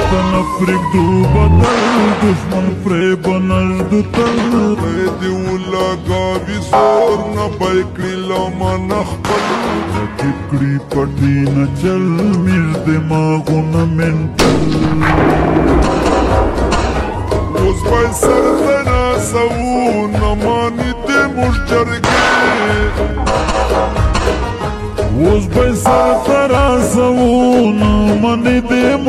تنه پرېږدو بدل دشمن فریب نږدو تل دی ولګاوي زور نه به یې کړي لمنه خپل رقیب کړي پټي نه چل میز دماغونه منټل اوس به یې سر ته رسوو نه ماني دې موږ جرګې اوس به یې سر ته رسوو نه منې دې